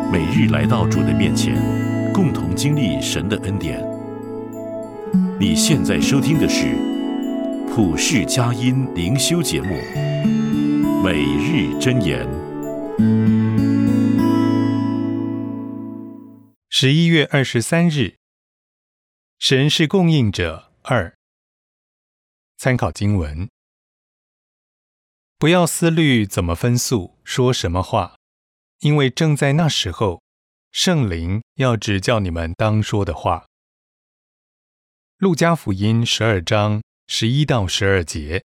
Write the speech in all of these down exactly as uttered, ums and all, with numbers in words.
每日来到主的面前，共同经历神的恩典。你现在收听的是普世佳音灵修节目《每日箴言》。 十一月二十三日，神是供应者二。参考经文：不要思虑怎么分诉，说什么话，因为正在那时候，圣灵要指教你们当说的话。路加福音十二章十一到十二节。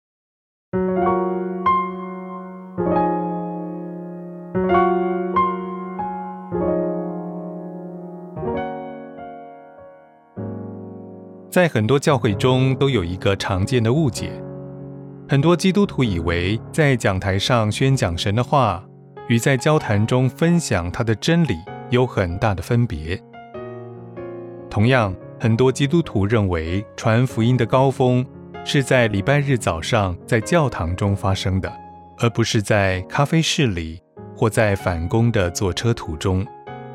在很多教会中都有一个常见的误解，很多基督徒以为在讲台上宣讲神的话，与在交谈中分享他的真理有很大的分别。同样，很多基督徒认为传福音的高峰是在礼拜日早上在教堂中发生的，而不是在咖啡室里或在返工的坐车途中。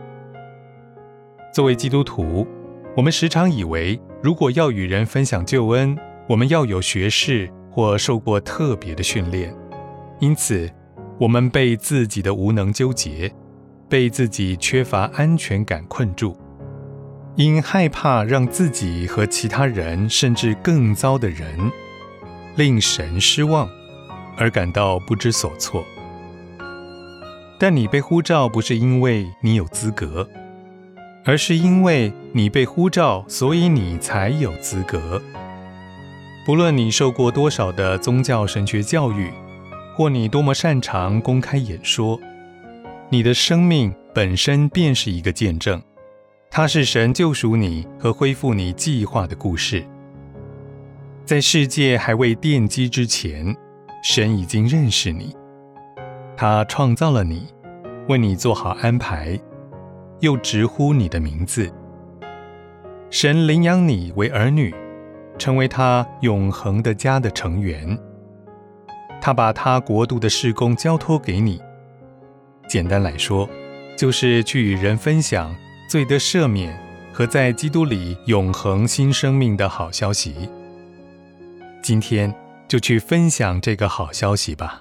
作为基督徒，我们时常以为，如果要与人分享救恩，我们要有学识或受过特别的训练。因此，我们被自己的无能纠结，被自己缺乏安全感困住，因害怕让自己和其他人甚至更糟的人令神失望，而感到不知所措。但你被呼召不是因为你有资格，而是因为你被呼召，所以你才有资格。不论你受过多少的宗教神学教育，或你多么擅长公开演说，你的生命本身便是一个见证，它是神救赎你和恢复你计划的故事。在世界还未奠基之前，神已经认识你，他创造了你，为你做好安排，又直呼你的名字。神领养你为儿女，成为他永恒的家的成员。他把他国度的事工交托给你，简单来说，就是去与人分享罪得赦免和在基督里永恒新生命的好消息。今天就去分享这个好消息吧。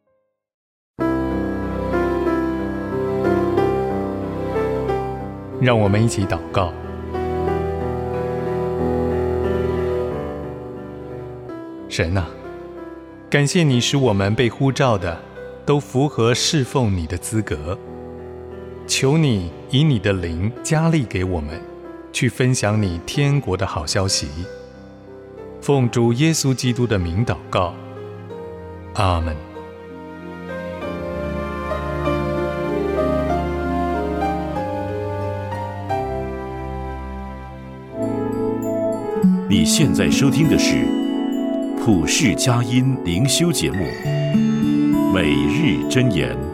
让我们一起祷告。神啊，感谢你使我们被呼召的都符合侍奉你的资格，求你以你的灵加力给我们，去分享你天国的好消息。奉主耶稣基督的名祷告，阿们。 你现在收听的是普世佳音灵修节目《每日箴言》。